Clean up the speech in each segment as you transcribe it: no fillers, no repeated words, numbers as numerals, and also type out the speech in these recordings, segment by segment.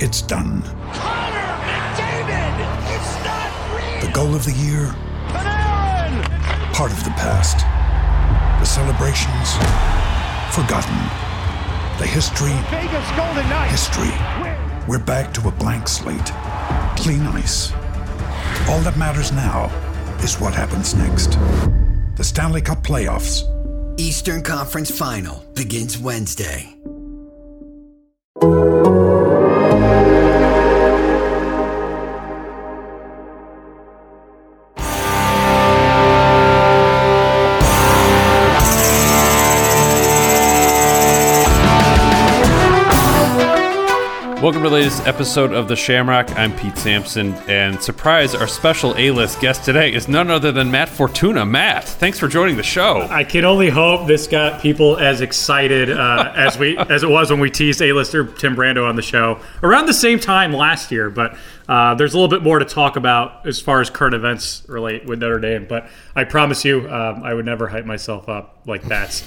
It's done. Connor McDavid! It's not real! The goal of the year? Panarin! Part of the past. The celebrations? Forgotten. The history? Vegas Golden Knights! History. We're back to a blank slate. Clean ice. All that matters now is what happens next. The Stanley Cup playoffs. Eastern Conference Final begins Wednesday. Welcome to the latest episode of The Shamrock. I'm Pete Sampson, and surprise, our special A-list guest today is none other than Matt Fortuna. Matt, thanks for joining the show. I can only hope this got people as excited as it was when we teased A-lister Tim Brando on the show around the same time last year. But there's a little bit more to talk about as far as current events relate with Notre Dame. But I promise you, I would never hype myself up like that.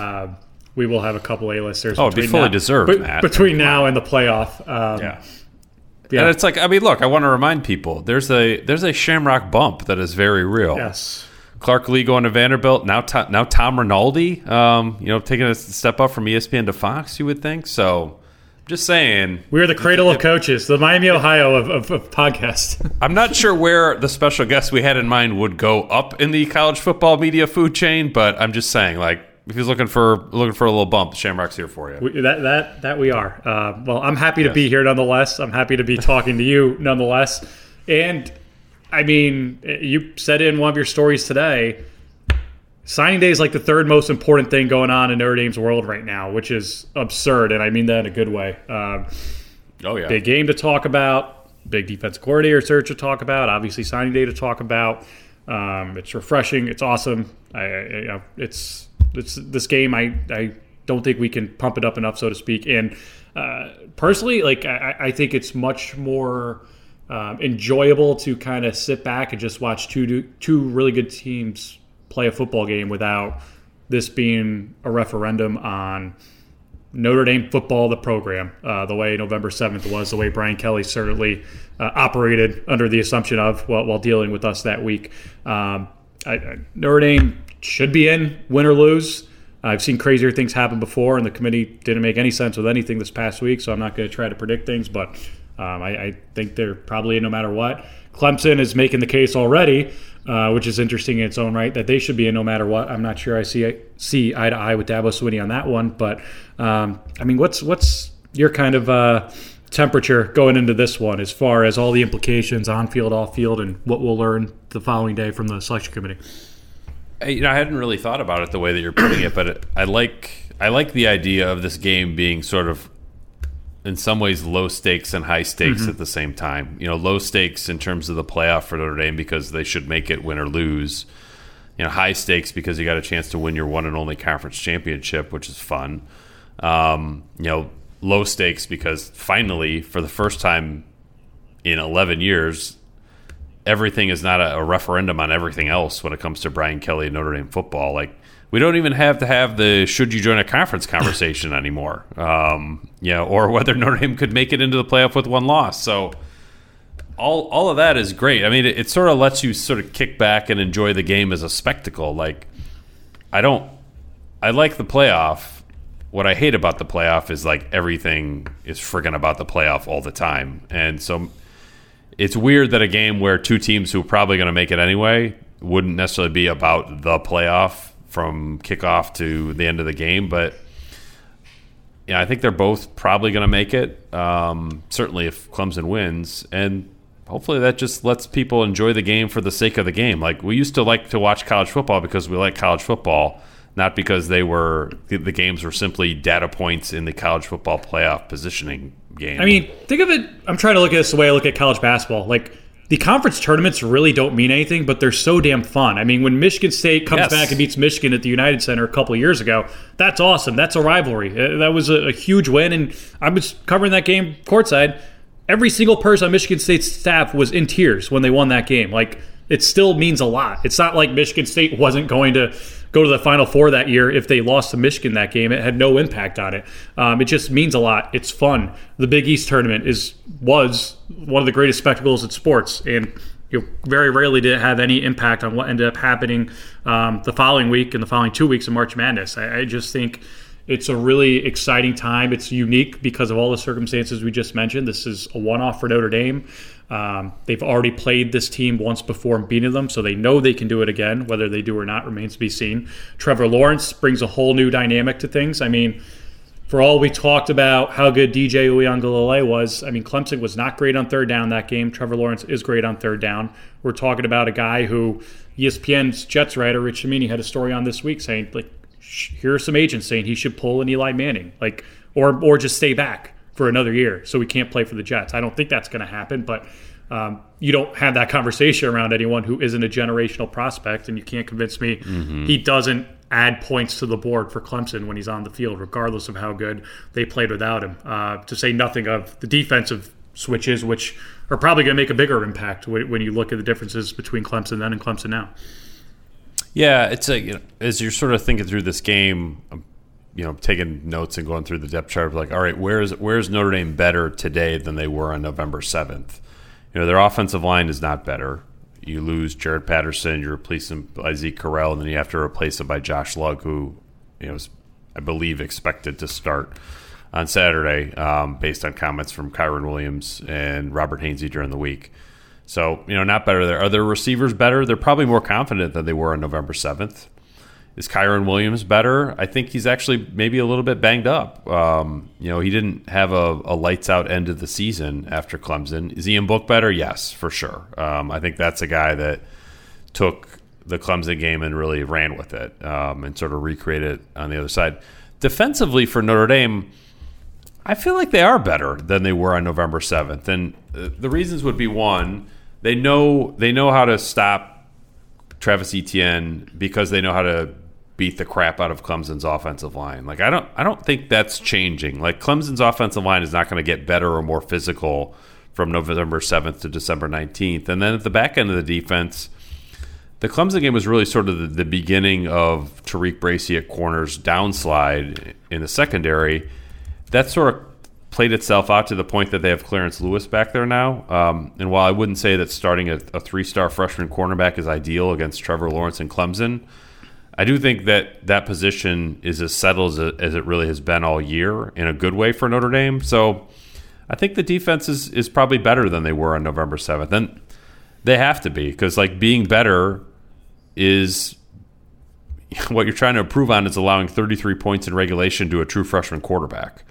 We will have a couple A-listers. Oh, it'd be fully deserved, Matt. Between now and the playoff. Yeah. And it's like, I mean, look, I want to remind people, there's a Shamrock bump that is very real. Yes. Clark Lee going to Vanderbilt, now Tom Rinaldi, taking a step up from ESPN to Fox, you would think. So, just saying. We're the cradle of coaches, the Miami, Ohio of podcasts. I'm not sure where the special guest we had in mind would go up in the college football media food chain, but I'm just saying, like, if he's looking for a little bump, Shamrock's here for you. That we are. Well, I'm happy to be here nonetheless. I'm happy to be talking to you nonetheless. And, I mean, you said in one of your stories today, signing day is like the third most important thing going on in Notre Dame's world right now, which is absurd, and I mean that in a good way. Oh, yeah. Big game to talk about, big defensive coordinator search to talk about, obviously signing day to talk about. It's refreshing. It's awesome. It's this game. I don't think we can pump it up enough, so to speak. And personally, like I think it's much more enjoyable to kind of sit back and just watch two really good teams play a football game without this being a referendum on Notre Dame football, the program, the way November 7th was, the way Brian Kelly certainly operated under the assumption of while dealing with us that week. Notre Dame should be in, win or lose. I've seen crazier things happen before, and the committee didn't make any sense with anything this past week, so I'm not going to try to predict things, but I think they're probably in no matter what. Clemson is making the case already, which is interesting in its own right, that they should be in no matter what. I'm not sure I see eye to eye with Dabo Swinney on that one, but I mean, what's your kind of temperature going into this one as far as all the implications on field, off field, and what we'll learn the following day from the selection committee? I hadn't really thought about it the way that you're putting it, but I like the idea of this game being sort of, in some ways, low stakes and high stakes at the same time. Low stakes in terms of the playoff for Notre Dame because they should make it win or lose. High stakes because you got a chance to win your one and only conference championship, which is fun. Low stakes because finally, for the first time in 11 years, everything is not a referendum on everything else when it comes to Brian Kelly and Notre Dame football. Like, we don't even have to have the should you join a conference conversation anymore. Or whether Notre Dame could make it into the playoff with one loss. So all of that is great. I mean, it sort of lets you sort of kick back and enjoy the game as a spectacle. Like, I like the playoff. What I hate about the playoff is, like, everything is friggin' about the playoff all the time. And so it's weird that a game where two teams who are probably going to make it anyway wouldn't necessarily be about the playoff from kickoff to the end of the game. But, yeah, I think they're both probably going to make it, certainly if Clemson wins. And hopefully that just lets people enjoy the game for the sake of the game. Like, we used to like to watch college football because we like college football, not because the games were simply data points in the college football playoff positioning game. I mean, think of it, I'm trying to look at this the way I look at college basketball. Like, the conference tournaments really don't mean anything, but they're so damn fun. I mean, when Michigan State comes back and beats Michigan at the United Center a couple of years ago, that's awesome. That's a rivalry. That was a huge win, and I was covering that game courtside. Every single person on Michigan State's staff was in tears when they won that game. Like, it still means a lot. It's not like Michigan State wasn't going to go to the Final Four that year. If they lost to Michigan that game, it had no impact on it. It just means a lot. It's fun. The Big East tournament was one of the greatest spectacles in sports, and very rarely did it have any impact on what ended up happening the following week and the following 2 weeks of March Madness. I just think it's a really exciting time. It's unique because of all the circumstances we just mentioned. This is a one-off for Notre Dame. They've already played this team once before and beaten them, so they know they can do it again. Whether they do or not remains to be seen. Trevor Lawrence brings a whole new dynamic to things. I mean, for all we talked about how good DJ Uiagalelei was, I mean, Clemson was not great on third down that game. Trevor Lawrence is great on third down. We're talking about a guy who ESPN's Jets writer Rich Cimini had a story on this week saying, like, here are some agents saying he should pull an Eli Manning, like, or just stay back for another year so he can't play for the Jets. I don't think that's going to happen, but you don't have that conversation around anyone who isn't a generational prospect, and you can't convince me he doesn't add points to the board for Clemson when he's on the field, regardless of how good they played without him. To say nothing of the defensive switches, which are probably going to make a bigger impact when you look at the differences between Clemson then and Clemson now. Yeah, it's as you're sort of thinking through this game, taking notes and going through the depth chart, like, all right, where's Notre Dame better today than they were on November 7th? Their offensive line is not better. You lose Jared Patterson, you replace him by Zeke Correll, and then you have to replace him by Josh Lugg, who is, I believe, expected to start on Saturday based on comments from Kyron Williams and Robert Hainsey during the week. So, not better there. Are their receivers better? They're probably more confident than they were on November 7th. Is Kyron Williams better? I think he's actually maybe a little bit banged up. He didn't have a lights-out end of the season after Clemson. Is Ian Book better? Yes, for sure. I think that's a guy that took the Clemson game and really ran with it and sort of recreated it on the other side. Defensively for Notre Dame, I feel like they are better than they were on November 7th. And the reasons would be, one, they know how to stop Travis Etienne because they know how to beat the crap out of Clemson's offensive line. Like, I don't think that's changing. Like, Clemson's offensive line is not going to get better or more physical from November 7th to December 19th. And then at the back end of the defense, the Clemson game was really sort of the beginning of Tariq Bracy at corner's downslide in the secondary. That sort of played itself out to the point that they have Clarence Lewis back there now. And while I wouldn't say that starting a three-star freshman cornerback is ideal against Trevor Lawrence and Clemson, I do think that position is as settled as it really has been all year in a good way for Notre Dame. So I think the defense is probably better than they were on November 7th. And they have to be, because being better is what you're trying to improve on is allowing 33 points in regulation to a true freshman quarterback.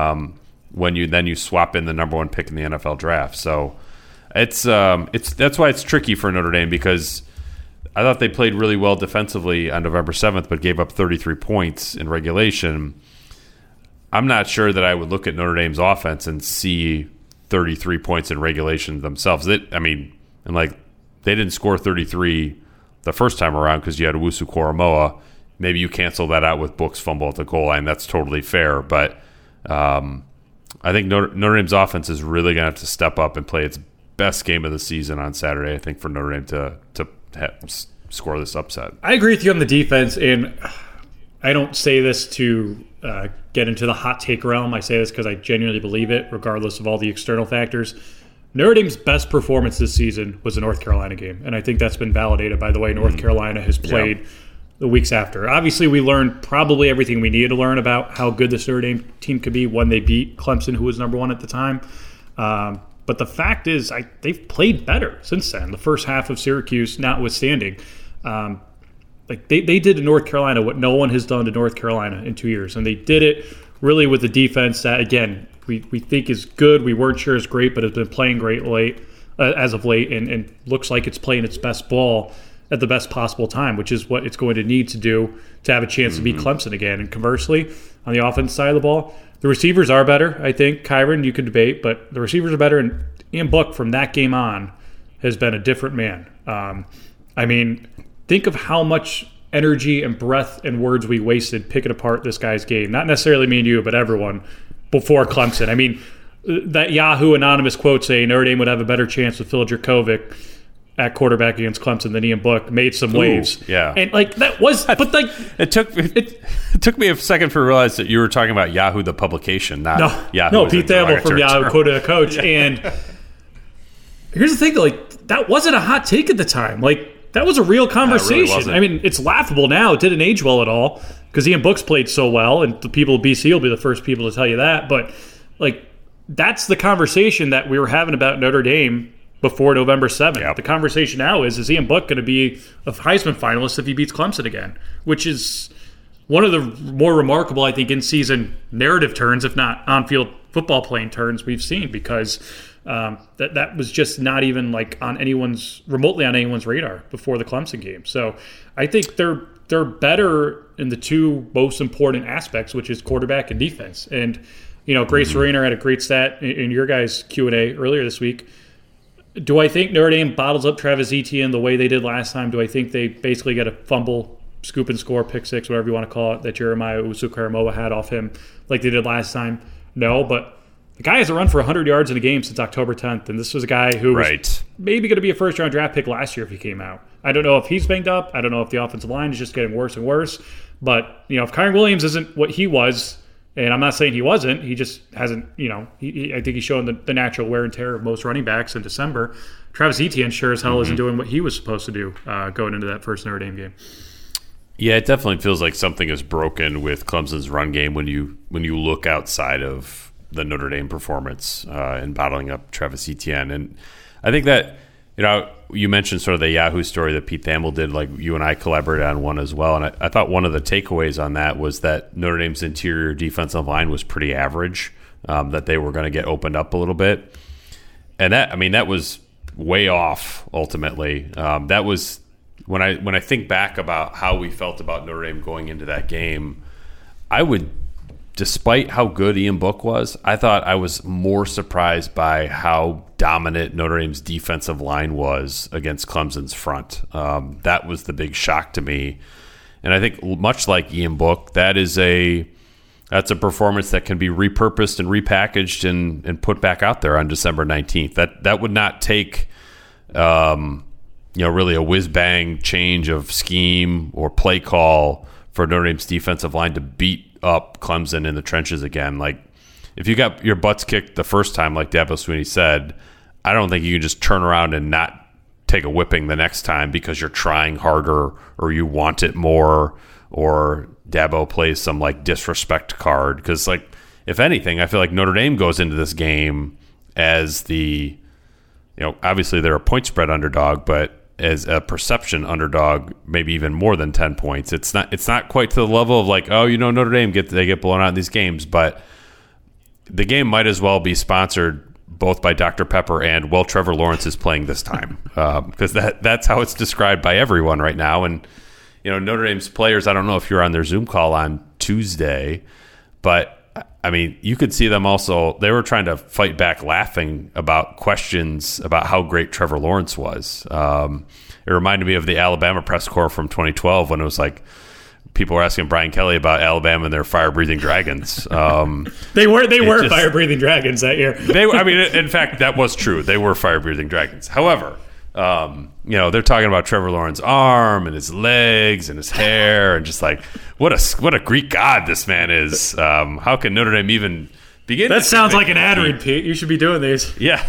When you swap in the number one pick in the NFL draft. So it's that's why it's tricky for Notre Dame, because I thought they played really well defensively on November 7th, but gave up 33 points in regulation. I'm not sure that I would look at Notre Dame's offense and see 33 points in regulation themselves. They didn't score 33 the first time around because you had Owusu Koramoah. Maybe you cancel that out with Book's fumble at the goal line. That's totally fair, but I think Notre Dame's offense is really going to have to step up and play its best game of the season on Saturday, I think, for Notre Dame to score this upset. I agree with you on the defense, and I don't say this to get into the hot take realm. I say this because I genuinely believe it, regardless of all the external factors. Notre Dame's best performance this season was the North Carolina game, and I think that's been validated by the way North Carolina has played the weeks after. Obviously, we learned probably everything we needed to learn about how good this Notre Dame team could be when they beat Clemson, who was number one at the time. But the fact is, they've played better since then, the first half of Syracuse notwithstanding. They did to North Carolina what no one has done to North Carolina in 2 years, and they did it really with the defense that, again, we think is good. We weren't sure is great, but has been playing great as of late, and looks like it's playing its best ball at the best possible time, which is what it's going to need to do to have a chance to beat Clemson again. And conversely, on the offense side of the ball, the receivers are better, I think. Kyron, you could debate, but the receivers are better, and Ian Book from that game on has been a different man. Think of how much energy and breath and words we wasted picking apart this guy's game. Not necessarily me and you, but everyone before Clemson. That Yahoo anonymous quote saying Notre Dame would have a better chance with Phil Dracovic, at quarterback against Clemson than Ian Book made some waves. Yeah. And like that was, but like it took me a second to realize that you were talking about Yahoo the publication, not Yahoo. No, Pete Thamel from Yahoo quoted a coach. And here's the thing, like that wasn't a hot take at the time. Like that was a real conversation. Really I mean, it's laughable now. It didn't age well at all because Ian Book's played so well, and the people of BC will be the first people to tell you that. But like that's the conversation that we were having about Notre Dame before November 7th. Yep. The conversation now is Ian Book going to be a Heisman finalist if he beats Clemson again? Which is one of the more remarkable, I think, in-season narrative turns, if not on-field football playing turns we've seen, because that was just not even like remotely on anyone's radar before the Clemson game. So I think they're better in the two most important aspects, which is quarterback and defense. And, Grace Rainer had a great stat in your guys' Q&A earlier this week. Do I think Notre Dame bottles up Travis Etienne the way they did last time? Do I think they basically get a fumble, scoop and score, pick six, whatever you want to call it, that Jeremiah Owusu-Koramoah had off him like they did last time? No, but the guy hasn't run for 100 yards in a game since October 10th, and this was a guy who was maybe going to be a first-round draft pick last year if he came out. I don't know if he's banged up. I don't know if the offensive line is just getting worse and worse. But, if Kyren Williams isn't what he was, and I'm not saying he wasn't. He just hasn't, I think he's showing the natural wear and tear of most running backs in December. Travis Etienne sure as hell isn't doing what he was supposed to do going into that first Notre Dame game. Yeah, it definitely feels like something is broken with Clemson's run game when you look outside of the Notre Dame performance and bottling up Travis Etienne. And I think that, you mentioned sort of the Yahoo story that Pete Thamel did, like you and I collaborated on one as well. And I thought one of the takeaways on that was that Notre Dame's interior defensive line was pretty average, that they were going to get opened up a little bit. And that was way off ultimately. That was when I think back about how we felt about Notre Dame going into that game, despite how good Ian Book was, I thought I was more surprised by how dominant Notre Dame's defensive line was against Clemson's front. That was the big shock to me. And I think much like Ian Book, that's a performance that can be repurposed and repackaged and put back out there on December 19th. That would not take really a whiz-bang change of scheme or play call for Notre Dame's defensive line to beat up Clemson in the trenches again. Like, if you got your butts kicked the first time, like Dabo Swinney said, I don't think you can just turn around and not take a whipping the next time because you're trying harder or you want it more, or Dabo plays some like disrespect card. Because, like, if anything, I feel like Notre Dame goes into this game as the, obviously they're a point spread underdog, but as a perception underdog, maybe even more than 10 points. It's not quite to the level of like, Notre Dame get blown out in these games, but the game might as well be sponsored both by Dr. Pepper and, well, Trevor Lawrence is playing this time, because that's how it's described by everyone right now. And Notre Dame's players, I don't know if you're on their Zoom call on Tuesday, but I mean, you could see them also, they were trying to fight back laughing about questions about how great Trevor Lawrence was. It reminded me of the Alabama press corps from 2012 when it was like people were asking Brian Kelly about Alabama and their fire-breathing dragons. They were fire-breathing dragons that year. In fact, that was true. They were fire-breathing dragons. However, they're talking about Trevor Lawrence's arm and his legs and his hair and just like what a Greek god this man is. How can Notre Dame even begin? That sounds like an ad read, Pete. You should be doing these. Yeah.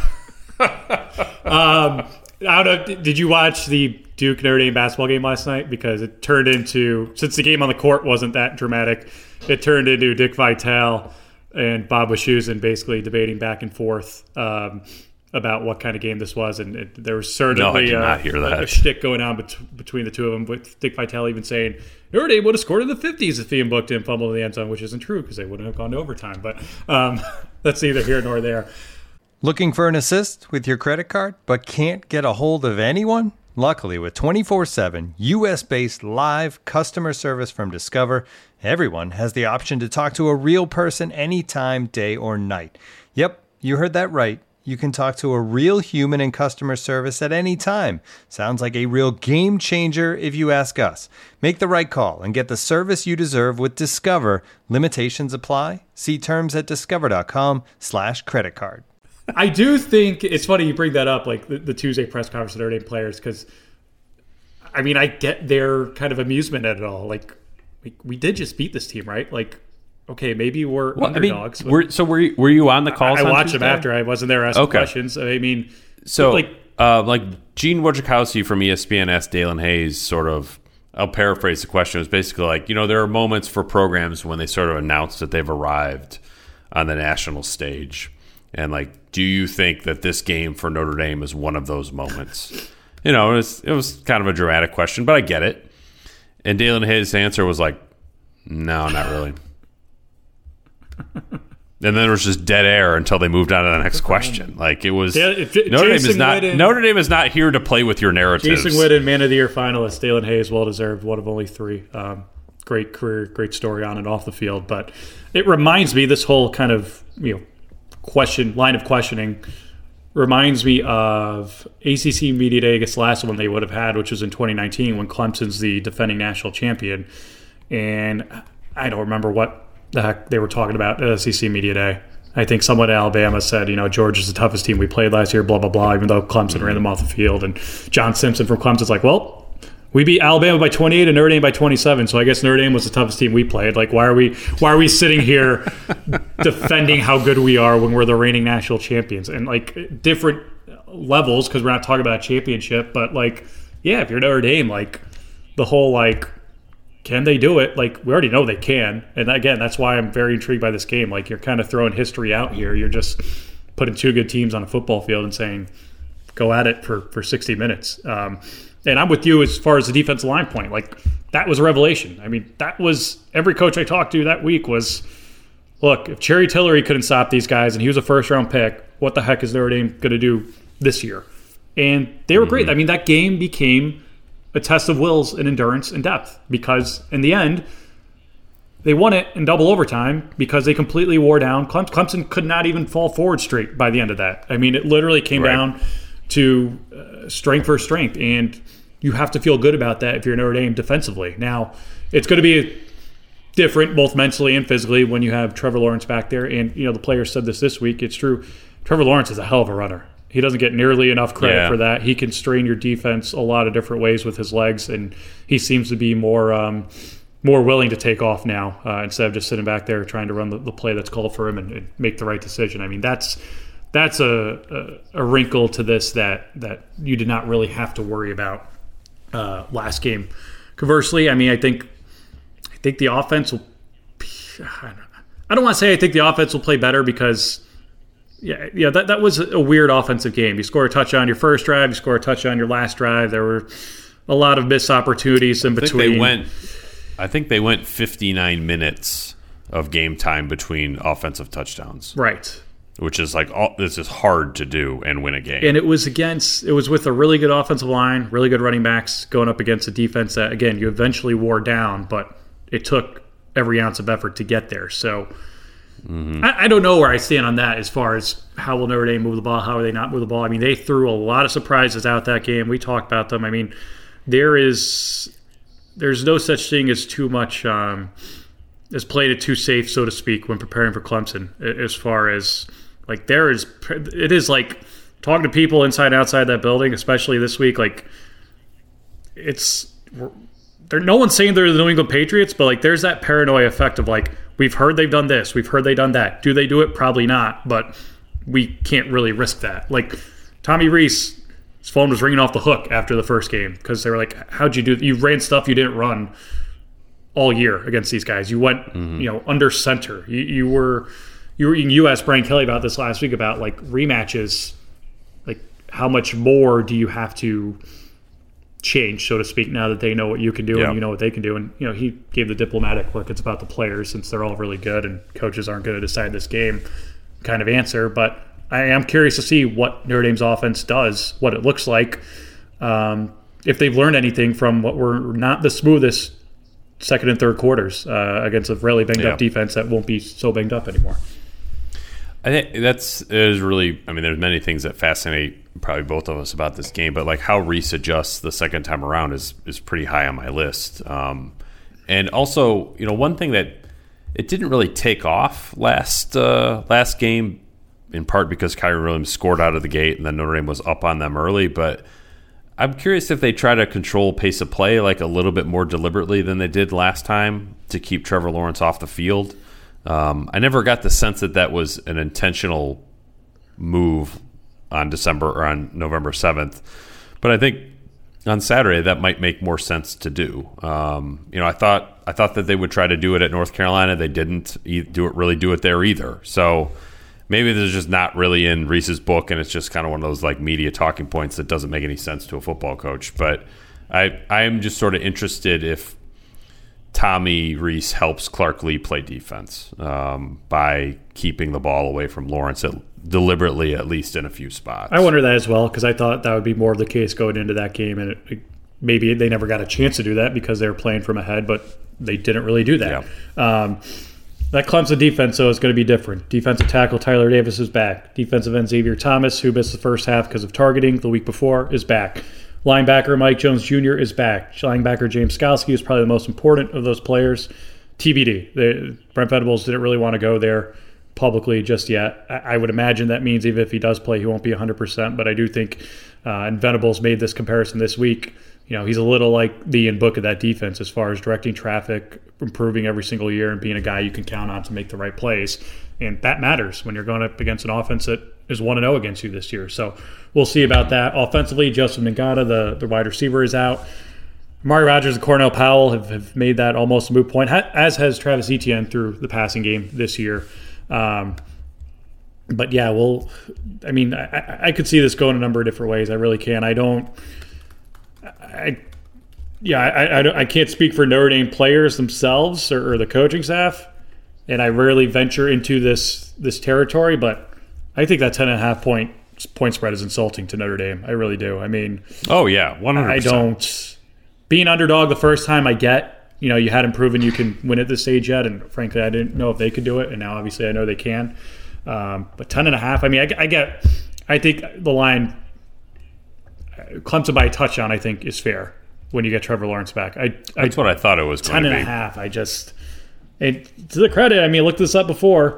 I don't know. Did you watch the Duke Notre Dame basketball game last night? Because it turned into, since the game on the court wasn't that dramatic, it turned into Dick Vitale and Bob Wischusen basically debating back and forth about what kind of game this was, and there was certainly a shtick going on between the two of them, with Dick Vitale even saying Notre Dame would have scored in the 50s if Ian Book didn't fumble in the end zone, which isn't true because they wouldn't have gone to overtime. But that's neither here nor there. Looking for an assist with your credit card but can't get a hold of anyone? Luckily, with 24/7 U.S.-based live customer service from Discover, everyone has the option to talk to a real person anytime, day or night. Yep, you heard that right. You can talk to a real human in customer service at any time. Sounds like a real game changer if you ask us. Make the right call and get the service you deserve with Discover. Limitations apply. See terms at discover.com/creditcard. I do think it's funny you bring that up, like the Tuesday press conference of Notre Dame players, because I mean, I get their kind of amusement at it all. Like, we did just beat this team, right? Like, okay, maybe we're underdogs. I mean, were you on the calls? I on watched Tuesday? them after. I wasn't there asking questions. I mean, so like Gene Wojciechowski from ESPN asked Dalen Hayes sort of, I'll paraphrase the question. It was basically like, there are moments for programs when they sort of announce that they've arrived on the national stage. And like, do you think that this game for Notre Dame is one of those moments? It was kind of a dramatic question, but I get it. And Dalen Hayes' answer was like, no, not really. And then there was just dead air until they moved on to the next question. Like, it was Notre Dame is not here to play with your narratives. Jason Witten, Man of the Year finalist, Dalen Hayes, well deserved, one of only 3. Great career, great story on and off the field. But it reminds me, this whole kind of line of questioning reminds me of ACC Media Day, I guess the last one they would have had, which was in 2019 when Clemson's the defending national champion. And I don't remember what the heck they were talking about at SEC Media Day. I think someone at Alabama said, Georgia's the toughest team we played last year, blah, blah, blah, even though Clemson ran them off the field. And John Simpson from Clemson's like, well, we beat Alabama by 28 and Notre Dame by 27, so I guess Notre Dame was the toughest team we played. Like, why are we sitting here defending how good we are when we're the reigning national champions? And, like, different levels, because we're not talking about a championship, but, like, yeah, if you're Notre Dame, like, the whole, like, can they do it? Like, we already know they can. And, again, that's why I'm very intrigued by this game. Like, you're kind of throwing history out here. You're just putting 2 good teams on a football field and saying, go at it for 60 minutes. And I'm with you as far as the defensive line point. Like, that was a revelation. I mean, that was every coach I talked to that week was, look, if Cherry Tillery couldn't stop these guys and he was a first-round pick, what the heck is Notre Dame going to do this year? And they were great. I mean, that game became a test of wills and endurance and depth because, in the end, they won it in double overtime because they completely wore down. Clemson could not even fall forward straight by the end of that. I mean, it literally came down to strength for strength, and you have to feel good about that if you're Notre Dame defensively. Now, it's going to be different both mentally and physically when you have Trevor Lawrence back there. And, the players said this week. It's true. Trevor Lawrence is a hell of a runner. He doesn't get nearly enough credit for that. He can strain your defense a lot of different ways with his legs, and he seems to be more willing to take off now instead of just sitting back there trying to run the play that's called for him and make the right decision. I mean, that's a wrinkle to this that you did not really have to worry about last game. Conversely, I mean, I think the offense will. I don't want to say I think the offense will play better because, that was a weird offensive game. You score a touchdown your first drive, you score a touchdown your last drive. There were a lot of missed opportunities in between. I think they went 59 minutes of game time between offensive touchdowns. Right. Which is like, this is hard to do and win a game. And it was with a really good offensive line, really good running backs going up against a defense that, again, you eventually wore down, but it took every ounce of effort to get there. So I don't know where I stand on that as far as how will Notre Dame move the ball, how will they not move the ball. I mean, they threw a lot of surprises out that game. We talked about them. I mean, there's no such thing as too much as played it too safe, so to speak, when preparing for Clemson. As far as like it is like talking to people inside and outside that building, especially this week. Like no one's saying they're the New England Patriots, but like there's that paranoia effect of like we've heard they've done this, we've heard they've done that. Do they do it? Probably not, but we can't really risk that. Like Tommy Rees. His phone was ringing off the hook after the first game because they were like, how'd you do? You ran stuff you didn't run all year against these guys. You went, under center. You asked Brian Kelly about this last week about like rematches. Like how much more do you have to change, so to speak, now that they know what you can do and you know what they can do? And, he gave the diplomatic look. It's about the players since they're all really good and coaches aren't going to decide this game kind of answer. But I am curious to see what Notre Dame's offense does, what it looks like, if they've learned anything from what were not the smoothest second and third quarters against a really banged-up defense that won't be so banged up anymore. I think is really – I mean, there's many things that fascinate probably both of us about this game, but like how Rees adjusts the second time around is pretty high on my list. And also, one thing that it didn't really take off last game in part because Kyrie Williams scored out of the gate and then Notre Dame was up on them early. But I'm curious if they try to control pace of play like a little bit more deliberately than they did last time to keep Trevor Lawrence off the field. I never got the sense that was an intentional move on November 7th. But I think on Saturday that might make more sense to do. I thought that they would try to do it at North Carolina. They didn't do it there either. So maybe this is just not really in Reese's book, and it's just kind of one of those like media talking points that doesn't make any sense to a football coach. But I am just sort of interested if Tommy Rees helps Clark Lee play defense by keeping the ball away from Lawrence deliberately, at least in a few spots. I wonder that as well, because I thought that would be more of the case going into that game, and maybe they never got a chance to do that because they were playing from ahead, but they didn't really do that. Yeah. That Clemson defense, though, is going to be different. Defensive tackle Tyler Davis is back. Defensive end Xavier Thomas, who missed the first half because of targeting the week before, is back. Linebacker Mike Jones Jr. is back. Linebacker James Skalski is probably the most important of those players. TBD. Brent Venables didn't really want to go there publicly just yet. I would imagine that means even if he does play, he won't be 100%. But I do think, and Venables made this comparison this week, he's a little like the Ian Book of that defense as far as directing traffic, improving every single year, and being a guy you can count on to make the right plays. And that matters when you're going up against an offense that is 1-0 against you this year. So we'll see about that. Offensively, Joseph Ngata, the wide receiver, is out. Amari Rodgers and Cornell Powell have made that almost a moot point, as has Travis Etienne through the passing game this year. But yeah, I could see this going a number of different ways. I really can. I can't speak for Notre Dame players themselves or the coaching staff, and I rarely venture into this territory, but I think that 10.5 point spread is insulting to Notre Dame. I really do. I mean, oh yeah, 100%. I don't. Being underdog the first time, I get. You hadn't proven you can win at this stage yet, and frankly, I didn't know if they could do it, and now obviously I know they can. But 10.5. I mean, I get. I think the line Clemson by a touchdown, I think, is fair when you get Trevor Lawrence back. That's what I thought it was going to be. 10.5. And to the credit, I looked this up before.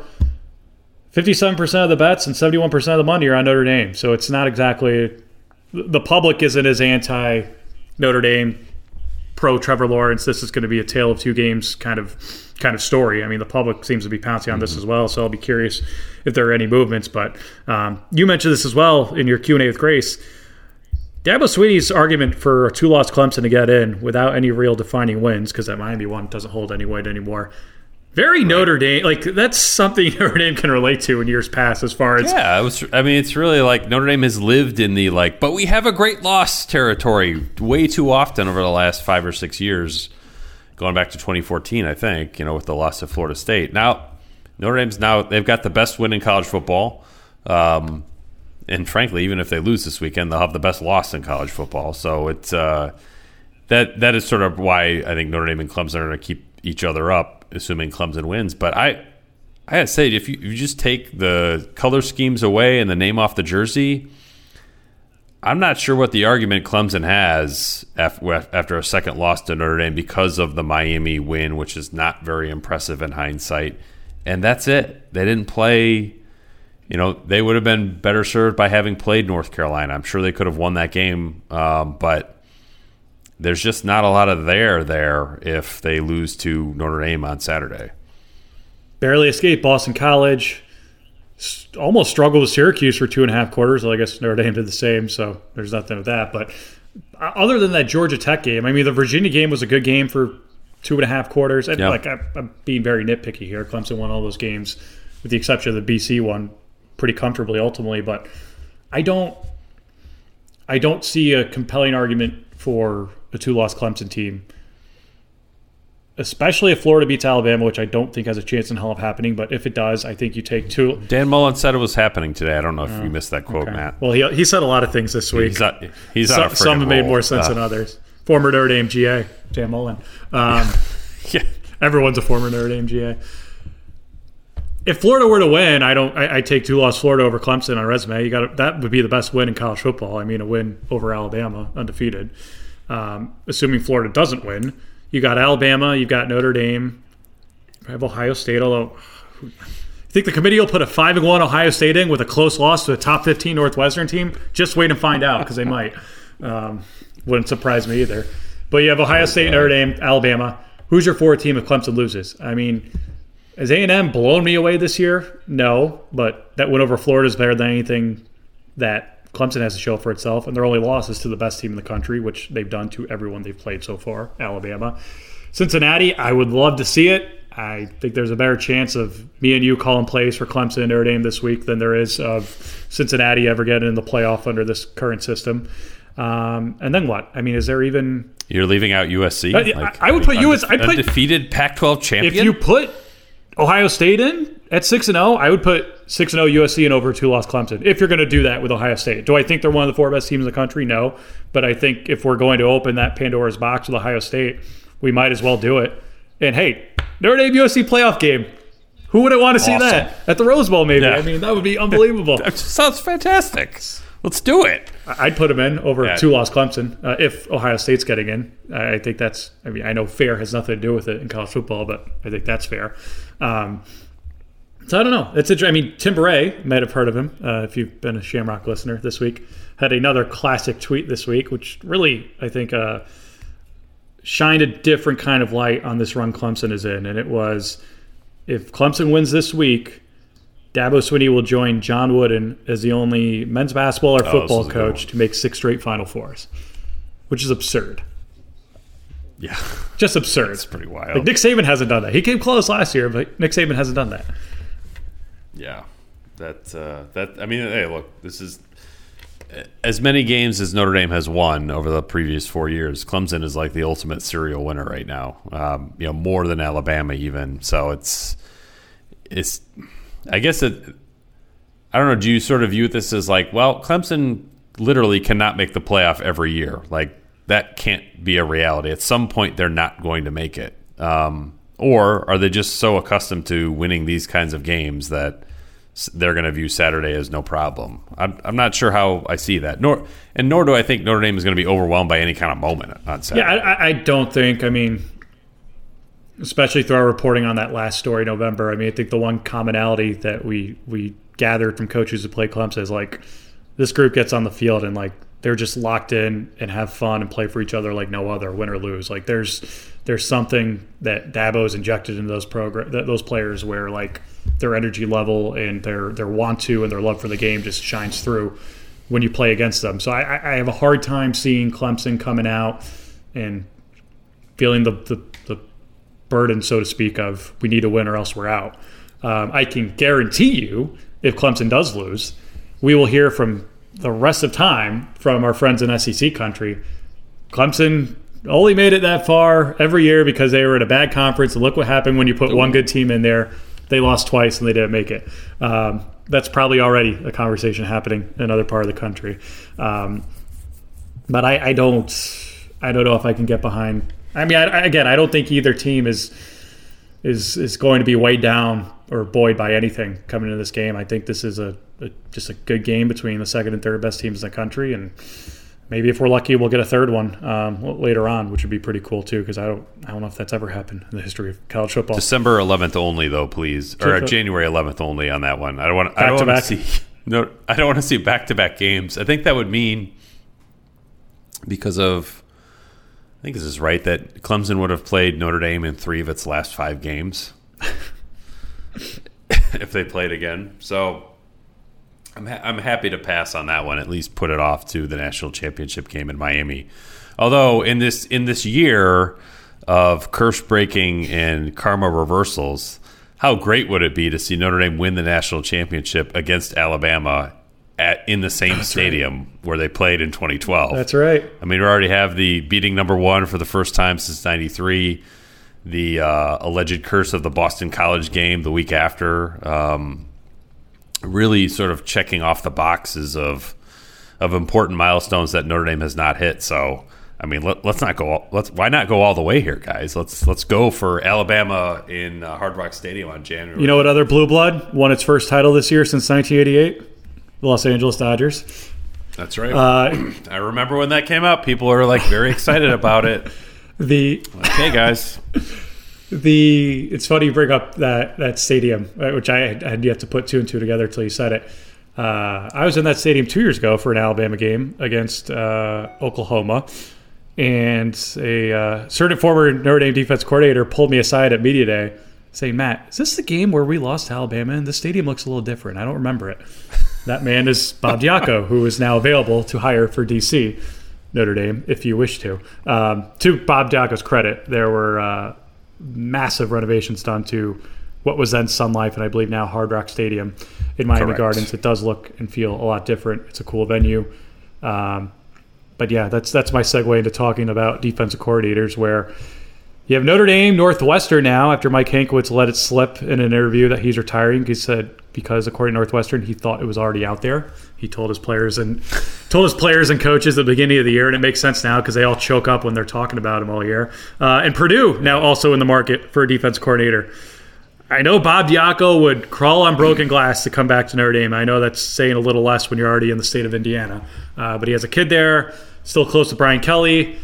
57% of the bets and 71% of the money are on Notre Dame. So it's not exactly – the public isn't as anti-Notre Dame, pro-Trevor Lawrence. This is going to be a tale of two games kind of story. The public seems to be pouncing on this as well, so I'll be curious if there are any movements. But you mentioned this as well in your Q&A with Grace. Dabo Swinney's argument for a two-loss Clemson to get in without any real defining wins, because that Miami one doesn't hold any weight anymore. Very right. Notre Dame, that's something Notre Dame can relate to in years past as far as... Yeah, it's really like Notre Dame has lived in the but we have a great loss territory way too often over the last 5 or 6 years, going back to 2014, I think, with the loss to Florida State. Now, Notre Dame's they've got the best win in college football. And frankly, even if they lose this weekend, they'll have the best loss in college football. So it's that is sort of why I think Notre Dame and Clemson are going to keep each other up, assuming Clemson wins. But I gotta say, if you just take the color schemes away and the name off the jersey, I'm not sure what the argument Clemson has after a second loss to Notre Dame because of the Miami win, which is not very impressive in hindsight. And that's it. They didn't play. They would have been better served by having played North Carolina. I'm sure they could have won that game, but there's just not a lot of there if they lose to Notre Dame on Saturday. Barely escaped Boston College. Almost struggled with Syracuse for 2.5 quarters. Well, I guess Notre Dame did the same, so there's nothing with that. But other than that Georgia Tech game, the Virginia game was a good game for 2.5 quarters. And I'm being very nitpicky here. Clemson won all those games, with the exception of the BC one, pretty comfortably ultimately, but I don't see a compelling argument for a two-loss Clemson team, especially if Florida beats Alabama, which I don't think has a chance in hell of happening, but if it does, I think you take two. Dan Mullen said it was happening today. I don't know if you missed that quote, okay. Matt. Well, he said a lot of things this week. He's on a some have made more sense than others. Former Notre Dame GA, Dan Mullen. Yeah. Everyone's a former Notre Dame GA. If Florida were to win, I take two-loss Florida over Clemson on a resume. That would be the best win in college football. A win over Alabama, undefeated. Assuming Florida doesn't win, you got Alabama, you've got Notre Dame, you have Ohio State. Although, if think the committee will put a 5-1 Ohio State in with a close loss to a top 15 Northwestern team? Just wait and find out, because they might. Wouldn't surprise me either. But you have Ohio State, Notre Dame, Alabama. Who's your 4th team if Clemson loses? I mean, has A&M blown me away this year? No, but that win over Florida is better than anything that Clemson has to show for itself. And their only loss is to the best team in the country, which they've done to everyone they've played so far, Alabama. Cincinnati, I would love to see it. I think there's a better chance of me and you calling plays for Clemson and Notre Dame this week than there is of Cincinnati ever getting in the playoff under this current system. And then what? I mean, is there even... You're leaving out USC? I would put USC... I'd put undefeated Pac-12 champion? If you put Ohio State in at 6-0, I would put 6-0 USC and over 2-loss Clemson, if you're going to do that with Ohio State. Do I think they're one of the 4 best teams in the country? No. But I think if we're going to open that Pandora's box with Ohio State, we might as well do it. And hey, Notre Dame USC playoff game. Who wouldn't want to see that? At the Rose Bowl, maybe. Yeah. I mean, that would be unbelievable. That sounds fantastic. Let's do it. I'd put them in over 2-loss Clemson if Ohio State's getting in. I think that's, I mean, I know fair has nothing to do with it in college football, but I think that's fair. So I don't know. I mean, Tim Beret, might have heard of him if you've been a Shamrock listener this week, had another classic tweet this week, which really, I think, shined a different kind of light on this run Clemson is in. And it was, if Clemson wins this week, Dabo Swinney will join John Wooden as the only men's basketball or football coach to make 6 straight Final Fours, which is absurd. Yeah. Just absurd. It's pretty wild. Like, Nick Saban hasn't done that. He came close last year, but Nick Saban hasn't done that. Yeah. I mean, hey, look, this is as many games as Notre Dame has won over the previous 4 years. Clemson is like the ultimate serial winner right now. More than Alabama even. So it's I guess I don't know. Do you sort of view this as like, well, Clemson literally cannot make the playoff every year. Like, that can't be a reality. At some point, they're not going to make it. Or are they just so accustomed to winning these kinds of games that they're going to view Saturday as no problem? I'm not sure how I see that. Nor do I think Notre Dame is going to be overwhelmed by any kind of moment on Saturday. Yeah, I don't think. I mean, especially through our reporting on that last story in November, I mean, I think the one commonality that we gathered from coaches who play Clemson is like, this group gets on the field and like they're just locked in and have fun and play for each other like no other, win or lose. Like there's something that Dabo's injected into those players where like their energy level and their want to and their love for the game just shines through when you play against them. So I have a hard time seeing Clemson coming out and feeling the burden, so to speak, of we need to win or else we're out. I can guarantee you, if Clemson does lose, we will hear from the rest of time from our friends in SEC country. Clemson only made it that far every year because they were in a bad conference. And look what happened when you put one good team in there. They lost twice and they didn't make it. That's probably already a conversation happening in another part of the country. But I don't know if I can get behind. I mean, I don't think either team is going to be weighed down or buoyed by anything coming into this game. I think this is just a good game between the second and third best teams in the country, and maybe if we're lucky, we'll get a third one later on, which would be pretty cool too. Because I don't know if that's ever happened in the history of college football. December 11th only, though, please, or January 11th only on that one. I don't want to see back-to-back games. I think that would mean, because of, I think this is right, that Clemson would have played Notre Dame in 3 of its last 5 games if they played again. So I'm happy to pass on that one, at least put it off to the national championship game in Miami. Although in this year of curse breaking and karma reversals, how great would it be to see Notre Dame win the national championship against Alabama in the same stadium where they played in 2012? That's right. I mean, we already have the beating number 1 for the first time since '93, the alleged curse of the Boston College game the week after. Really sort of checking off the boxes of important milestones that Notre Dame has not hit. So, I mean, why not go all the way here, guys? Let's go for Alabama in Hard Rock Stadium on January. You know what other blue blood won its first title this year since 1988? The Los Angeles Dodgers. That's right. I remember when that came out. People were like very excited about it. Okay, guys. It's funny you bring up that stadium, which I had yet to put two and two together until you said it. I was in that stadium 2 years ago for an Alabama game against Oklahoma, and a certain former Notre Dame defense coordinator pulled me aside at media day saying, "Matt, is this the game where we lost to Alabama? And the stadium looks a little different. I don't remember it." That man is Bob Diaco, who is now available to hire for DC Notre Dame if you wish to. To Bob Diaco's credit, there were massive renovations done to what was then Sun Life and I believe now Hard Rock Stadium in Miami Correct. Gardens. It does look and feel a lot different. It's a cool venue. But yeah, that's my segue into talking about defensive coordinators, where you have Notre Dame, Northwestern now, after Mike Hankwitz let it slip in an interview that he's retiring. He said because according to Northwestern, he thought it was already out there. He told his players and coaches at the beginning of the year, and it makes sense now because they all choke up when they're talking about him all year. And Purdue now also in the market for a defense coordinator. I know Bob Diaco would crawl on broken glass to come back to Notre Dame. I know that's saying a little less when you're already in the state of Indiana. But he has a kid there, still close to Brian Kelly.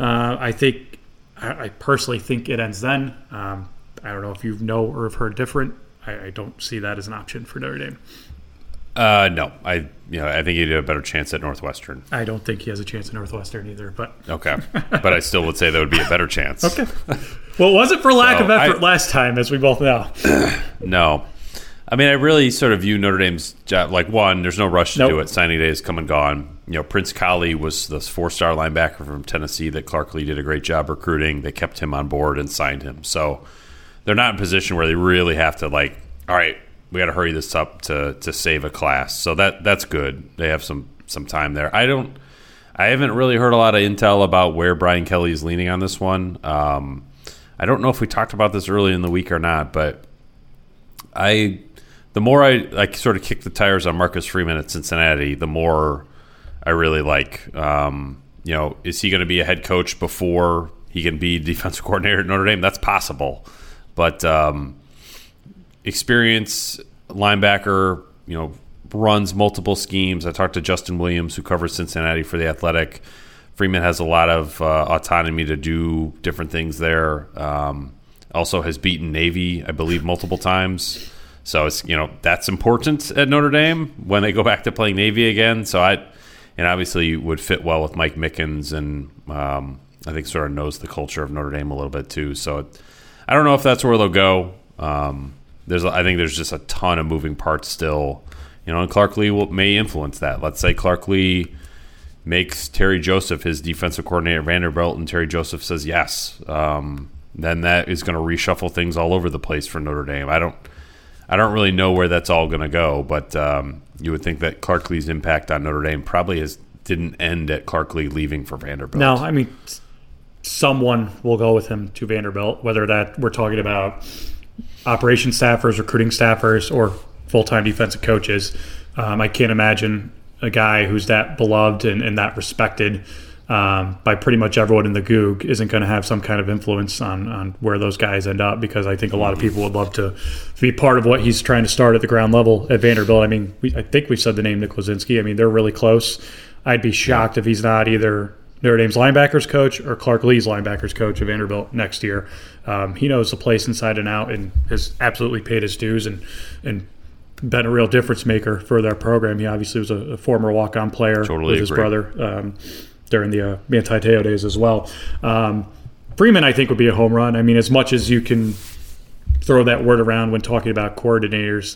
I personally think it ends then. I don't know if you know or have heard different. I don't see that as an option for Notre Dame. No, I think he'd have a better chance at Northwestern. I don't think he has a chance at Northwestern either. But Okay, but I still would say that would be a better chance. okay. Well, it wasn't for lack of effort last time, as we both know. No. I mean, I really sort of view Notre Dame's job like, one, there's no rush to do it. Signing day is come and gone. Prince Kollie was this 4-star linebacker from Tennessee that Clark Lee did a great job recruiting. They kept him on board and signed him. So they're not in a position where they really have to, like, all right, we got to hurry this up to save a class. So that's good. They have some time there. I haven't really heard a lot of intel about where Brian Kelly is leaning on this one. I don't know if we talked about this early in the week or not, but the more I sort of kick the tires on Marcus Freeman at Cincinnati, the more I really like. Is he going to be a head coach before he can be defensive coordinator at Notre Dame? That's possible, but experienced linebacker, runs multiple schemes. I talked to Justin Williams, who covers Cincinnati for The Athletic. Freeman has a lot of autonomy to do different things there. Also has beaten Navy, I believe, multiple times. So it's that's important at Notre Dame when they go back to playing Navy again. So obviously would fit well with Mike Mickens, and I think sort of knows the culture of Notre Dame a little bit too. So I don't know if that's where they'll go. I think there's just a ton of moving parts still, and Clark Lee may influence that. Let's say Clark Lee makes Terry Joseph his defensive coordinator at Vanderbilt, and Terry Joseph says yes. Then that is going to reshuffle things all over the place for Notre Dame. I don't really know where that's all going to go, but you would think that Clark Lee's impact on Notre Dame probably didn't end at Clark Lee leaving for Vanderbilt. No, I mean, someone will go with him to Vanderbilt, whether that we're talking about operations staffers, recruiting staffers, or full-time defensive coaches. I can't imagine a guy who's that beloved and that respected by pretty much everyone in the Goog isn't going to have some kind of influence on where those guys end up, because I think a lot of people would love to be part of what he's trying to start at the ground level at Vanderbilt. I mean, I think we've said the name Nick Lozinski. I mean, they're really close. I'd be shocked if he's not either Notre Dame's linebackers coach or Clark Lee's linebackers coach at Vanderbilt next year. He knows the place inside and out and has absolutely paid his dues and been a real difference maker for their program. He obviously was a former walk-on player with his brother during the Manti Te'o days as well. Freeman, I think, would be a home run. I mean, as much as you can throw that word around when talking about coordinators,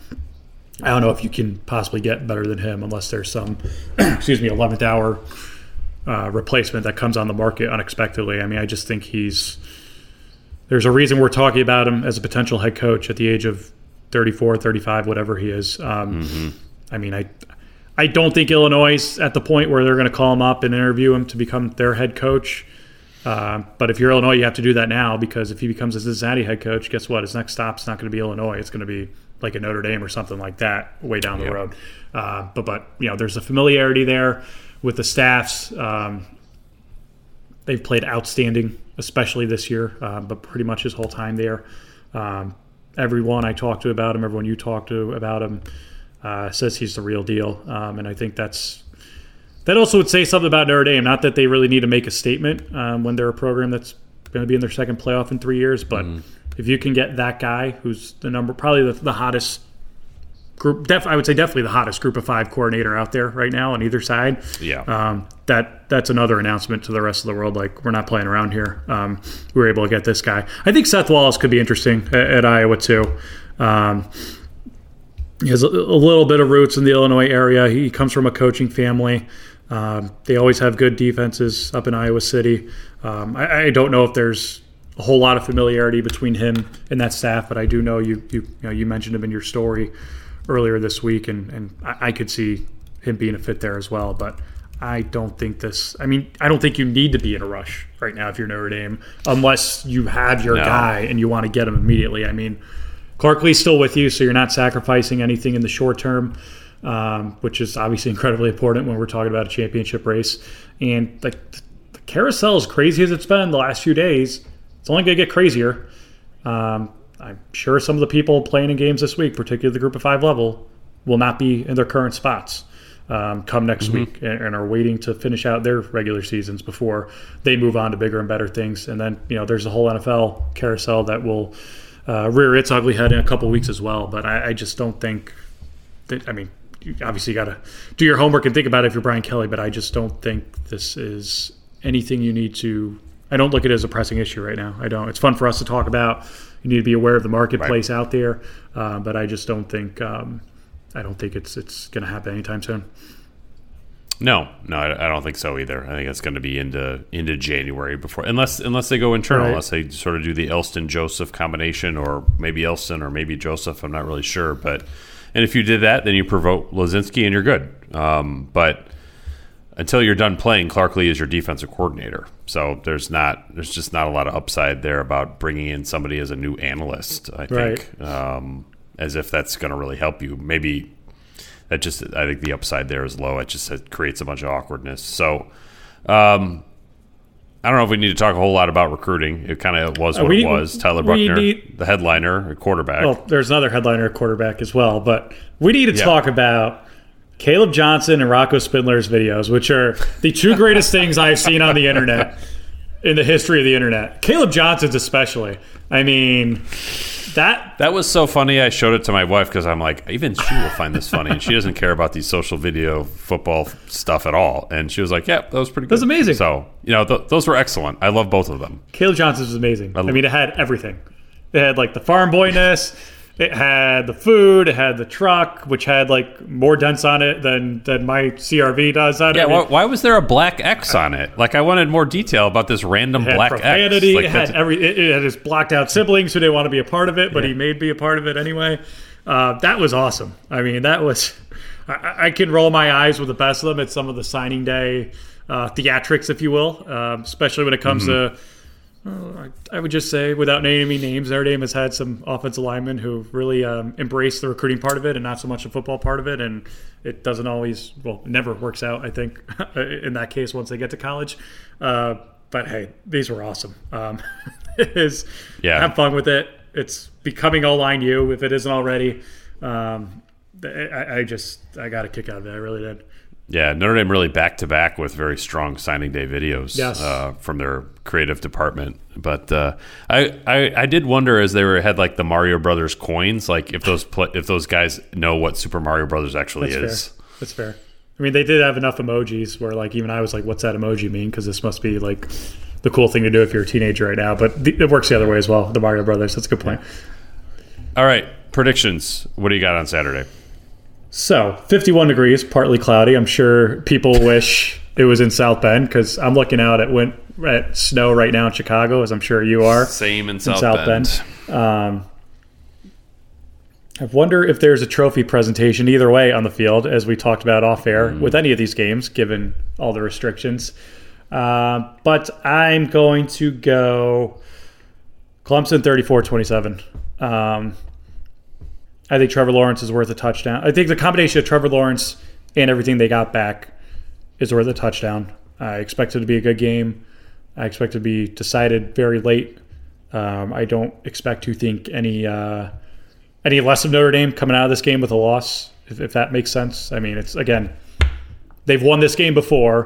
I don't know if you can possibly get better than him unless there's some, 11th hour replacement that comes on the market unexpectedly. I mean, I just think there's a reason we're talking about him as a potential head coach at the age of 34, 35, whatever he is. I mean, I don't think Illinois is at the point where they're going to call him up and interview him to become their head coach. But if you're Illinois, you have to do that now, because if he becomes a Cincinnati head coach, guess what? His next stop's not going to be Illinois. It's going to be like a Notre Dame or something like that way down the road. But there's a familiarity there with the staffs. They've played outstanding, especially this year, but pretty much his whole time there. Everyone I talked to about him, everyone you talked to about him, says he's the real deal. And I think that also would say something about Notre Dame. Not that they really need to make a statement when they're a program that's going to be in their second playoff in 3 years. But if you can get that guy who's probably the hottest group, I would say definitely the hottest group of 5 coordinator out there right now on either side. Yeah. That's another announcement to the rest of the world. Like, we're not playing around here. We were able to get this guy. I think Seth Wallace could be interesting at Iowa too. He has a little bit of roots in the Illinois area. He comes from a coaching family. They always have good defenses up in Iowa City. I don't know if there's a whole lot of familiarity between him and that staff, but I do know you mentioned him in your story earlier this week, and I could see him being a fit there as well. But I don't think you need to be in a rush right now if you're Notre Dame, unless you have your guy and you want to get him immediately. I mean, Clark Lea's still with you, so you're not sacrificing anything in the short term, which is obviously incredibly important when we're talking about a championship race. And the carousel, as crazy as it's been the last few days, it's only going to get crazier. I'm sure some of the people playing in games this week, particularly the group of 5 level, will not be in their current spots come next week and are waiting to finish out their regular seasons before they move on to bigger and better things. And then, there's a whole NFL carousel that will rear its ugly head in a couple weeks as well. But I just don't think that, you obviously got to do your homework and think about it if you're Brian Kelly, but I just don't think this is anything you need to – I don't look at it as a pressing issue right now. I don't. It's fun for us to talk about. You need to be aware of the marketplace out there, but I just don't think it's going to happen anytime soon. No, I don't think so either. I think it's going to be into January before, unless they go internal, right. Unless they sort of do the Elston-Joseph combination, or maybe Elston or maybe Joseph. I'm not really sure, and if you did that, then you provoke Lozinski and you're good. But until you're done playing, Clark Lea is your defensive coordinator. So there's just not a lot of upside there about bringing in somebody as a new analyst. I think, as if that's going to really help you. Maybe. I think the upside there is low. It creates a bunch of awkwardness. So I don't know if we need to talk a whole lot about recruiting. It kind of was what it was. Tyler Buchner, the headliner, a quarterback. Well, there's another headliner at quarterback as well. But we need to talk about Caleb Johnson and Rocco Spindler's videos, which are the 2 greatest things I've seen on the internet in the history of the internet. Caleb Johnson's especially. That was so funny. I showed it to my wife because I'm like, even she will find this funny, and she doesn't care about these social video football stuff at all. And she was like, "Yeah, that was pretty good. That was amazing." So those were excellent. I love both of them. Caleb Johnson was amazing. It had everything. It had the farm boyness. It had the food. It had the truck, which had more dents on it than my CRV does. Why was there a black X on it? I wanted more detail about this random black profanity. X. It had his blocked out siblings who didn't want to be a part of it, but he made me a part of it anyway. That was awesome. That was. I can roll my eyes with the best of them at some of the signing day theatrics, if you will, especially when it comes to. I would just say, without naming names, Notre Dame has had some offensive linemen who really embrace the recruiting part of it and not so much the football part of it. And it doesn't always, it never works out, I think, in that case once they get to college. But, hey, these were awesome. Have fun with it. It's becoming O-line U if it isn't already. I got a kick out of it. I really did. Yeah, Notre Dame really back-to-back with very strong signing day videos from their creative department. But I did wonder as they had the Mario Brothers coins, if those guys know what Super Mario Brothers actually is. That's fair. They did have enough emojis where even I was like, what's that emoji mean? Because this must be the cool thing to do if you're a teenager right now. But it works the other way as well, the Mario Brothers. That's a good point. All right, predictions. What do you got on Saturday? So, 51 degrees, partly cloudy. I'm sure people wish it was in South Bend because I'm looking out at snow right now in Chicago, as I'm sure you are. Same in South Bend. I wonder if there's a trophy presentation either way on the field, as we talked about off air, with any of these games, given all the restrictions. But I'm going to go Clemson 34-27. I think Trevor Lawrence is worth a touchdown. I think the combination of Trevor Lawrence and everything they got back is worth a touchdown. I expect it to be a good game. I expect it to be decided very late. I don't expect to think any less of Notre Dame coming out of this game with a loss, if that makes sense. It's, again, they've won this game before.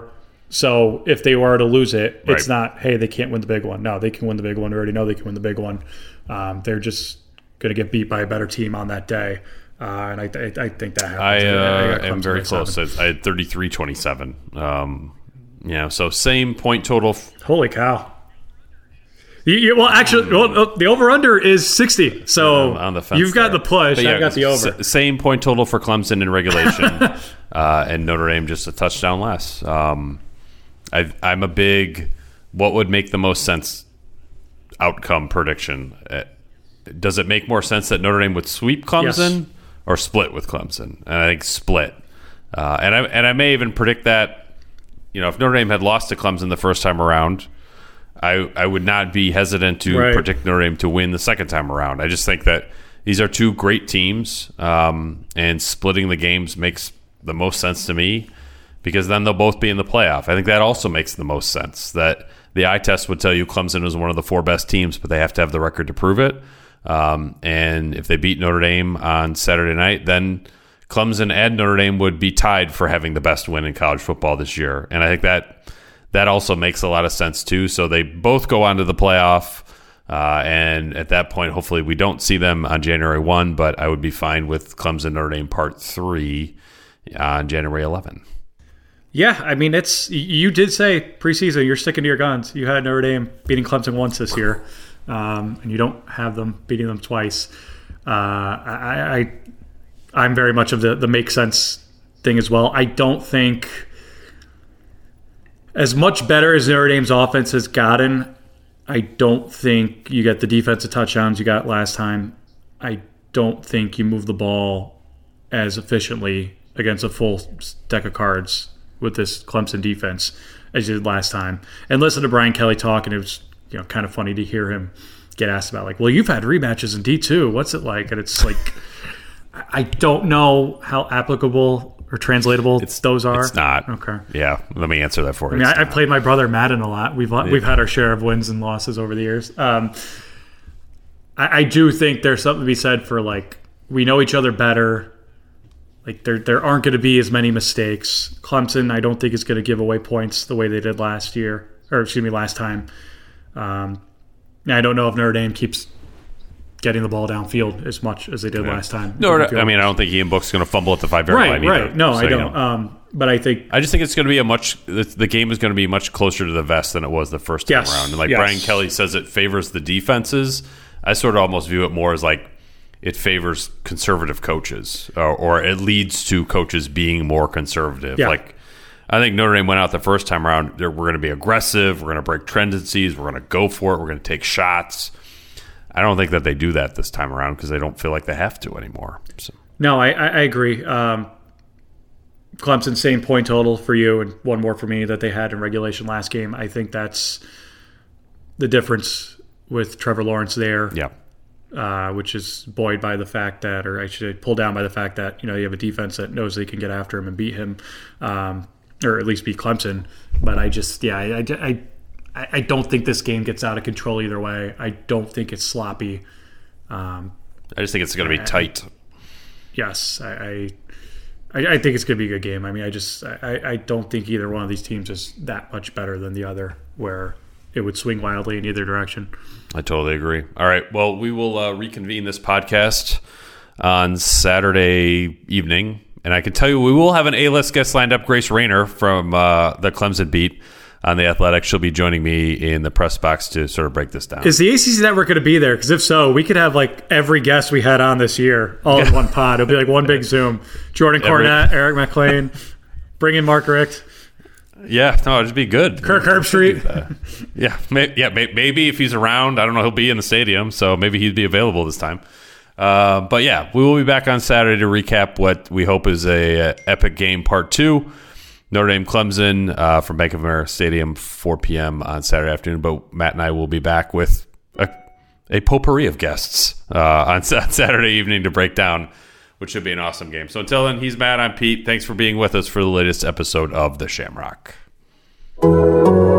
So if they were to lose it, it's Right. not, hey, they can't win the big one. No, they can win the big one. We already know they can win the big one. They're just going to get beat by a better team on that day. And I think that happens. I got am Clemson very by close. 7. I had 33-27. So same point total. Holy cow. Well, actually, the over-under is 60. So On the fence you've got there. the push. But yeah, I got the over. Same point total for Clemson in regulation, and Notre Dame just a touchdown less. I'm a big what would make the most sense outcome prediction. Does it make more sense that Notre Dame would sweep Clemson or split with Clemson? And I think split. And I may even predict that, if Notre Dame had lost to Clemson the first time around, I would not be hesitant to predict Notre Dame to win the second time around. I just think that these are two great teams, and splitting the games makes the most sense to me because then they'll both be in the playoff. I think that also makes the most sense. That the eye test would tell you Clemson is one of the 4 best teams, but they have to have the record to prove it. And if they beat Notre Dame on Saturday night, then Clemson and Notre Dame would be tied for having the best win in college football this year. And I think that also makes a lot of sense too. So they both go on to the playoff. And at that point, hopefully we don't see them on January 1, but I would be fine with Clemson Notre Dame Part 3 on January 11. Yeah, I mean, you did say preseason you're sticking to your guns. You had Notre Dame beating Clemson once this year, and you don't have them beating them twice. I'm very much of the make sense thing as well. I don't think as much better as Notre Dame's offense has gotten, I don't think you get the defensive touchdowns you got last time. I don't think you move the ball as efficiently against a full deck of cards with this Clemson defense as you did last time. And listen to Brian Kelly talk, and it was kind of funny to hear him get asked about, like, well, you've had rematches in D2. What's it like? And it's like, I don't know how applicable or translatable those are. It's not. Okay. Yeah, let me answer that for you. I played my brother Madden a lot. We've had our share of wins and losses over the years. I do think there's something to be said for, like, we know each other better. Like, there aren't going to be as many mistakes. Clemson, I don't think is going to give away points the way they did last time. I don't know if Notre Dame keeps getting the ball downfield as much as they did last time. No, I don't think Ian Book's going to fumble at the 5-yard line either. Right. No, so, I don't. But I just think it's going to be the game is going to be much closer to the vest than it was the first time around. And like Brian Kelly says, it favors the defenses. I sort of almost view it more as like it favors conservative coaches, or it leads to coaches being more conservative. Yeah. Like, I think Notre Dame went out the first time around, we're going to be aggressive, we're going to break tendencies, we're going to go for it, we're going to take shots. I don't think that they do that this time around because they don't feel like they have to anymore. So. No, I agree. Clemson, same point total for you and one more for me that they had in regulation last game. I think that's the difference with Trevor Lawrence there. Yeah. Which is buoyed by the fact that, or I should pull down by the fact that, you have a defense that knows they can get after him and beat him, or at least beat Clemson. But I don't think this game gets out of control either way. I don't think it's sloppy. I just think it's going to be tight. Yes, I think it's going to be a good game. I mean, I don't think either one of these teams is that much better than the other, where it would swing wildly in either direction. I totally agree. All right. Well, we will reconvene this podcast on Saturday evening. And I can tell you we will have an A-list guest lined up, Grace Rayner from the Clemson beat on The Athletic. She'll be joining me in the press box to sort of break this down. Is the ACC Network going to be there? Because if so, we could have like every guest we had on this year all in one pod. It'll be like one big Zoom. Jordan Cornette, Eric McLean, bring in Mark Richt. Yeah, no, it'd be good. Kirk Herbstreit. Maybe if he's around, I don't know, he'll be in the stadium, so maybe he'd be available this time. But yeah, we will be back on Saturday to recap what we hope is a epic game part 2. Notre Dame Clemson from Bank of America Stadium, 4 p.m. on Saturday afternoon. But Matt and I will be back with a potpourri of guests on Saturday evening to break down, which should be an awesome game. So until then, he's Matt, I'm Pete. Thanks for being with us for the latest episode of The Shamrock.